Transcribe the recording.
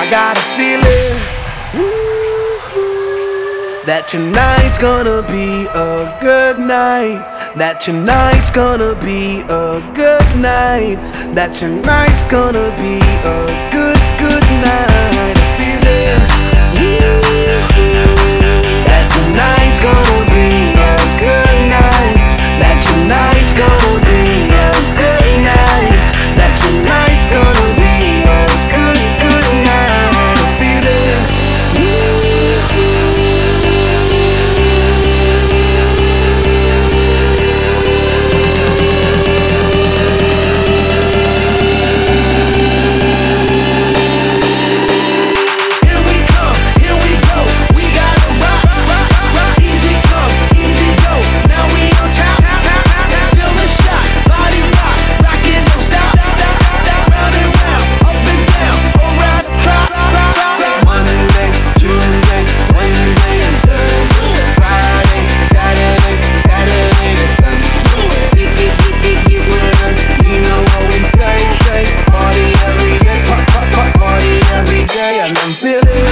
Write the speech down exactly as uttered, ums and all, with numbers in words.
got a feeling that tonight's gonna be a good night. That tonight's gonna be a good night. That tonight's gonna be a good, good night. I feel it. That tonight's gonna be a good night. That tonight's gonna be a good night. That tonight's gonna be a good, good night. I feel it. Here we come, here we go. We gotta rock, rock, rock, rock. Easy come, easy go. Now we on top, top, top, top, top. Feel the shot, body rock, rockin' don't stop, stop, stop, stop, stop. Round and round, up and down, around the clock, clock, clock. Monday, Tuesday, Wednesday, and Thursday, Friday, Saturday, Saturday to Sunday. Geek, geek, geek, geek, geek with us. You know what we say, say. Party every day, pa- pa- pa- party every day, and I'm feeling.